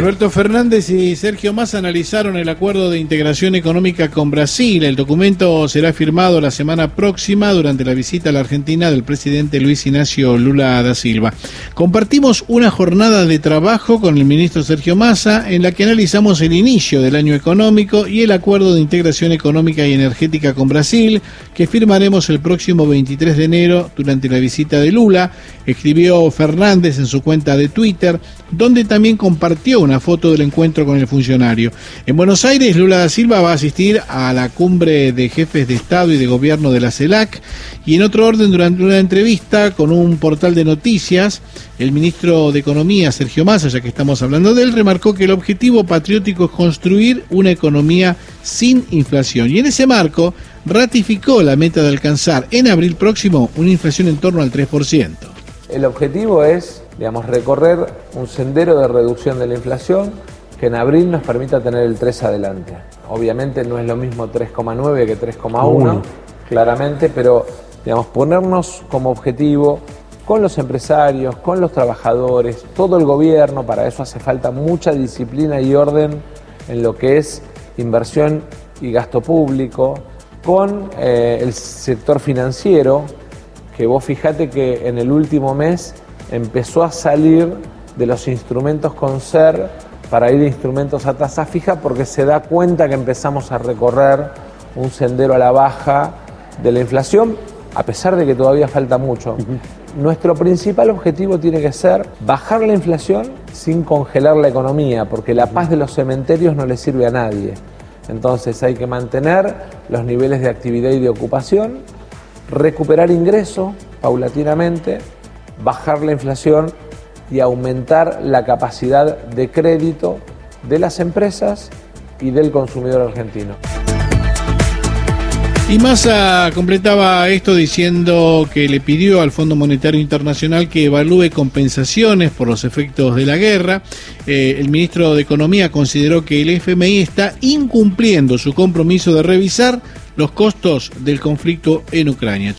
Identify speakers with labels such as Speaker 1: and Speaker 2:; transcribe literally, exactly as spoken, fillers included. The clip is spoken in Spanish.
Speaker 1: Alberto Fernández y Sergio Massa analizaron el acuerdo de integración económica con Brasil. El documento será firmado la semana próxima durante la visita a la Argentina del presidente Luis Ignacio Lula da Silva. Compartimos una jornada de trabajo con el ministro Sergio Massa en la que analizamos el inicio del año económico y el acuerdo de integración económica y energética con Brasil, que firmaremos el próximo veintitrés de enero durante la visita de Lula, escribió Fernández en su cuenta de Twitter, donde también compartió una foto del encuentro con el funcionario. En Buenos Aires, Lula da Silva va a asistir a la cumbre de jefes de Estado y de Gobierno de la CELAC, y en otro orden, durante una entrevista con un portal de noticias, el ministro de Economía, Sergio Massa, ya que estamos hablando de él, remarcó que el objetivo patriótico es construir una economía sin inflación, y en ese marco ratificó la meta de alcanzar en abril próximo una inflación en torno al tres por ciento.
Speaker 2: El objetivo es, digamos, recorrer un sendero de reducción de la inflación que en abril nos permita tener el tres adelante. Obviamente no es lo mismo tres coma nueve que tres coma uno, claramente, pero digamos, ponernos como objetivo con los empresarios, con los trabajadores, todo el gobierno, para eso hace falta mucha disciplina y orden en lo que es inversión y gasto público, con eh, el sector financiero, que vos fijate que en el último mes empezó a salir de los instrumentos con S E R para ir a instrumentos a tasa fija, porque se da cuenta que empezamos a recorrer un sendero a la baja de la inflación, a pesar de que todavía falta mucho. Uh-huh. Nuestro principal objetivo tiene que ser bajar la inflación sin congelar la economía, porque la paz de los cementerios no le sirve a nadie. Entonces hay que mantener los niveles de actividad y de ocupación, recuperar ingresos paulatinamente, bajar la inflación y aumentar la capacidad de crédito de las empresas y del consumidor argentino.
Speaker 1: Y Massa completaba esto diciendo que le pidió al Fondo Monetario Internacional que evalúe compensaciones por los efectos de la guerra. Eh, el ministro de Economía consideró que el F M I está incumpliendo su compromiso de revisar los costos del conflicto en Ucrania.